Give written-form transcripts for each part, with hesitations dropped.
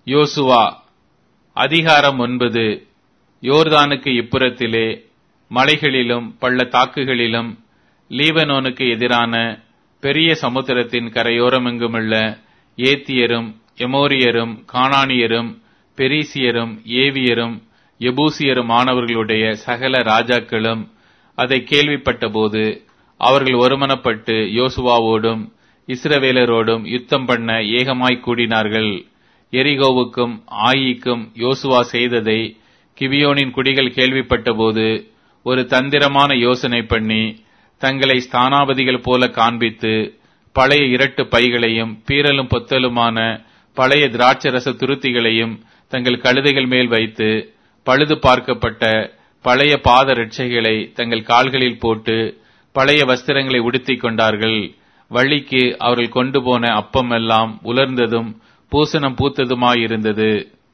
யோசுவா அதிகாரம் 9. யோர்தானுக்கு இப்புறத்திலே மலைகளிலும் பள்ளத்தாக்குகளிலும் லீபனோனுக்கு எதிரான பெரிய சமுத்திரத்தின் கரையோரமெங்குமுள்ள ஏத்தியரும் எமோரியரும் கானானியரும் பெரிசியரும் ஏவியரும் எபூசியருமானவர்களுடைய சகல ராஜாக்களும் அதை கேள்விப்பட்டபோது அவர்கள் ஒருமனப்பட்டு யோசுவாவோடும் இஸ்ரவேலரோடும் யுத்தம் பண்ண ஏகமாய் கூடினார்கள். எரிகோவுக்கும் ஆயிக்கும் யோசுவா செய்ததை கிபியோனின் குடிகள் கேள்விப்பட்டபோது ஒரு தந்திரமான யோசனை பண்ணி தங்களை ஸ்தானாபதிகள் போல காண்பித்து பழைய இரட்டு பைகளையும் பீரலும் பொத்தலுமான பழைய திராட்சரச துருத்திகளையும் தங்கள் கழுதைகள் மேல் வைத்து பழுது பார்க்கப்பட்ட பழைய பாத ரட்சைகளை தங்கள் கால்களில் போட்டு பழைய வஸ்திரங்களை உடுத்திக் கொண்டார்கள். வழிக்கு அவர்கள் கொண்டு போன அப்பம் எல்லாம் உலர்ந்ததும் பூசணம் பூத்ததுமாயிருந்தது.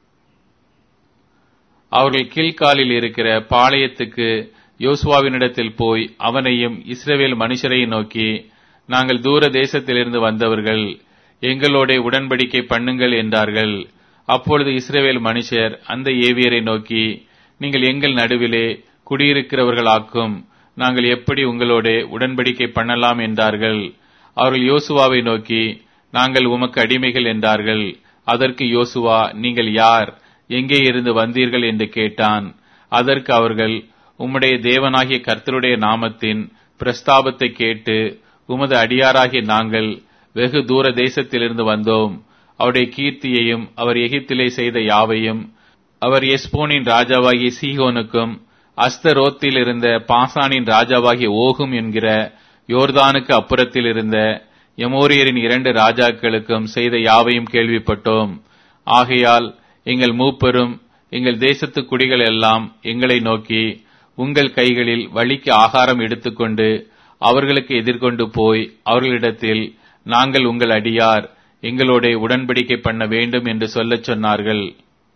அவர்கள் கீழ்காலில் இருக்கிற பாளையத்துக்கு யோசுவாவினிடத்தில் போய் அவனையும் இஸ்ரவேல் மனுஷரையும் நோக்கி, நாங்கள் தூர தேசத்திலிருந்து வந்தவர்கள், எங்களோட உடன்படிக்கை பண்ணுங்கள் என்றார்கள். அப்பொழுது இஸ்ரவேல் மனுஷர் அந்த ஏவியரை நோக்கி, நீங்கள் எங்கள் நடுவிலே குடியிருக்கிறவர்களாக்கும், நாங்கள் எப்படி உங்களோட உடன்படிக்கை பண்ணலாம் என்றார்கள். அவர்கள் யோசுவாவை நோக்கி, நாங்கள் உமக்கு அடிமைகள் என்றார்கள். அதற்கு யோசுவா, நீங்கள் யார், எங்கே இருந்து வந்தீர்கள் என்று கேட்டான். அதற்கு அவர்கள், உம்முடைய தேவனாகிய கர்த்தருடைய நாமத்தின் பிரஸ்தாபத்தை கேட்டு உமது அடியாராகிய நாங்கள் வெகு தூர தேசத்திலிருந்து வந்தோம். அவருடைய கீர்த்தியையும் அவர் எகிப்திலே செய்த யாவையும் அவர் எஸ்போனின் ராஜாவாகிய சீகோனுக்கும் அஸ்தரோத்தில் இருந்த பாசானின் ராஜாவாகிய ஓகும் என்கிற யோர்தானுக்கு அப்புறத்தில் இருந்த எமோரியரின் 2 ராஜாக்களுக்கும் செய்த யாவையும் கேள்விப்பட்டோம். ஆகையால் எங்கள் மூப்பரும் எங்கள் தேசத்து குடிகள் எல்லாம் எங்களை நோக்கி, உங்கள் கைகளில் வழிக்கு ஆகாரம் எடுத்துக்கொண்டு அவர்களுக்கு எதிர்கொண்டு போய் அவர்களிடத்தில், நாங்கள் உங்கள் அடியார், எங்களோட உடன்படிக்கை பண்ண வேண்டும் என்று சொல்லச் சொன்னார்கள்.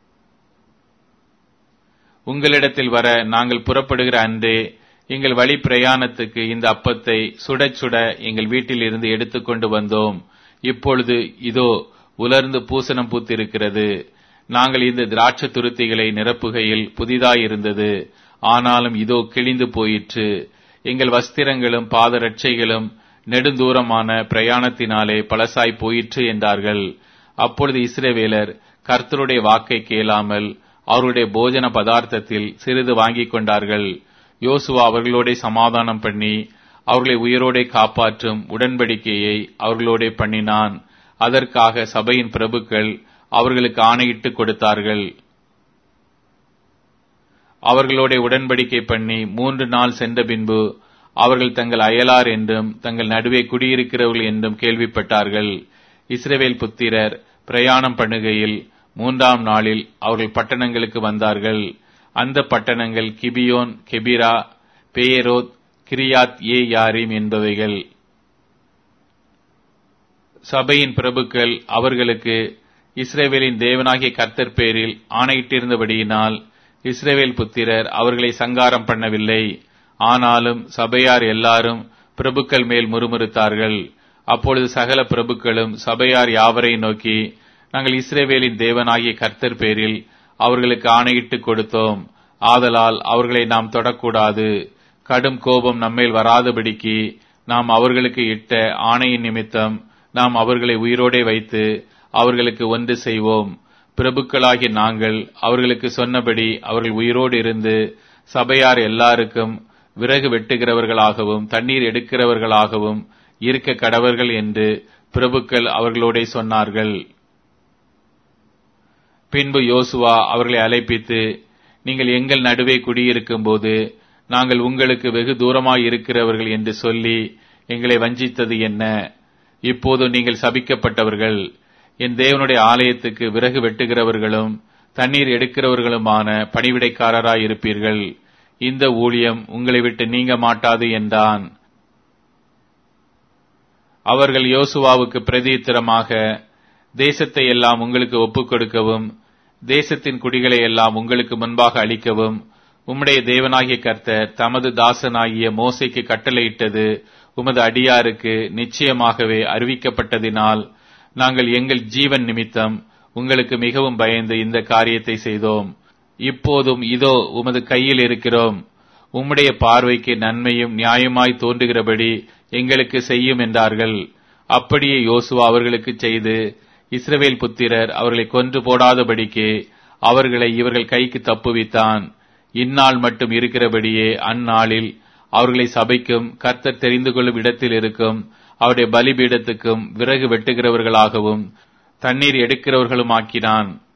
உங்களிடத்தில் வர நாங்கள் புறப்படுகிற அன்றே எங்கள் வழி பிரயாணத்துக்கு இந்த அப்பத்தை சுடச் சுட எங்கள் வீட்டில் இருந்து எடுத்துக்கொண்டு வந்தோம். இப்பொழுது இதோ உலர்ந்து பூசணம் பூத்திருக்கிறது. நாங்கள் இந்த திராட்சை துருத்திகளை நிரப்புகையில் புதிதாயிருந்தது, ஆனாலும் இதோ கிழிந்து போயிற்று. எங்கள் வஸ்திரங்களும் பாதரட்சைகளும் நெடுந்தூரமான பிரயாணத்தினாலே பழசாய் போயிற்று என்றார்கள். அப்பொழுது இஸ்ரவேலர் கர்த்தருடைய வாக்கை கேளாமல் அவருடைய போஜன பதார்த்தத்தில் சிறிது வாங்கிக் கொண்டார்கள். யோசுவா அவர்களோட சமாதானம் பண்ணி அவர்களை உயிரோடே காப்பாற்றும் உடன்படிக்கையை அவர்களோட பண்ணினான். அதற்காக சபையின் பிரபுக்கள் அவர்களுக்கு ஆணையிட்டு கொடுத்தார்கள். அவர்களோட உடன்படிக்கை பண்ணி 3 நாள் சென்ற பின்பு அவர்கள் தங்கள் அயலார் என்றும் தங்கள் நடுவே குடியிருக்கிறவர்கள் என்றும் கேள்விப்பட்டார்கள். இஸ்ரவேல் புத்திரர் பிரயாணம் பண்ணுகையில் 3ஆம் நாளில் அவர்கள் பட்டணங்களுக்கு வந்தார்கள். அந்த பட்டணங்கள் Gibeon, Chephirah, Beeroth, Kiriath Jearim என்பவைகள். சபையின் பிரபுக்கள் அவர்களுக்கு இஸ்ரவேலின் தேவனாகிய கர்த்தர் பேரில் ஆணையிட்டிருந்தபடியினால் இஸ்ரவேல் புத்திரர் அவர்களை சங்காரம் பண்ணவில்லை. ஆனாலும் சபையார் எல்லாரும் பிரபுக்கள் மேல் முறுமுறுத்தார்கள். அப்பொழுது சகல பிரபுக்களும் சபையார் யாவரை நோக்கி, நாங்கள் இஸ்ரவேலின் தேவனாகிய கர்த்தர் பேரில் அவர்களுக்கு ஆணையிட்டு கொடுத்தோம். ஆதலால் அவர்களை நாம் தொடக்கூடாது. கடும் கோபம் நம்மேல் வராதபடிக்கு நாம் அவர்களுக்கு இட்ட ஆணையின் நிமித்தம் நாம் அவர்களை உயிரோடே வைத்து அவர்களுக்கு ஒன்று செய்வோம். பிரபுக்களாகிய நாங்கள் அவர்களுக்கு சொன்னபடி அவர்கள் உயிரோடு இருந்து சபையார் எல்லாருக்கும் விறகு வெட்டுகிறவர்களாகவும் தண்ணீர் எடுக்கிறவர்களாகவும் இருக்க கடவர்கள் என்று பிரபுக்கள் அவர்களோட சொன்னார்கள். பின்பு யோசுவா அவர்களை அழைப்பித்து, நீங்கள் எங்கள் நடுவே குடியிருக்கும் போது நாங்கள் உங்களுக்கு வெகு தூரமாய் இருக்கிறவர்கள் என்று சொல்லி எங்களை வஞ்சித்தது என்ன? இப்போது நீங்கள் சபிக்கப்பட்டவர்கள். என் தேவனுடைய ஆலயத்துக்கு விறகு வெட்டுகிறவர்களும் தண்ணீர் எடுக்கிறவர்களுமான பணிவிடைக்காரராய் இருப்பீர்கள். இந்த ஊழியம் உங்களை விட்டு நீங்க மாட்டாது என்றான். அவர்கள் யோசுவாவுக்கு பிரதியுத்தரமாக, தேசத்தை எல்லாம் உங்களுக்கு ஒப்புக் கொடுக்கவும் தேசத்தின் குடிகளை எல்லாம் உங்களுக்கு முன்பாக அளிக்கவும் உம்முடைய தேவனாகிய கர்த்தர் தமது தாசனாகிய மோசேக்கு கட்டளையிட்டது உமது அடியாருக்கு நிச்சயமாகவே அறிவிக்கப்பட்டதினால் நாங்கள் எங்கள் ஜீவன் நிமித்தம் உங்களுக்கு மிகவும் பயந்து இந்த காரியத்தை செய்தோம். இப்போதும் இதோ உமது கையில் இருக்கிறோம். உம்முடைய பார்வைக்கு நன்மையும் நியாயமாய் தோன்றுகிறபடி எங்களுக்கு செய்யும் என்றார்கள். அப்படியே யோசுவா அவர்களுக்கு செய்து இஸ்ரவேல் புத்திரர் அவர்களை கொன்று போடாதபடிக்கு அவர்களை இவர்கள் கைக்கு தப்புவித்தான். இந்நாள் மட்டும் இருக்கிறபடியே அந்நாளில் அவர்களை சபைக்கும் கர்த்தர் தெரிந்து கொள்ளும் இடத்தில் இருக்கும் அவருடைய பலிபீடத்துக்கும் விறகு வெட்டுகிறவர்களாகவும் தண்ணீர் எடுக்கிறவர்களும் ஆக்கினான்.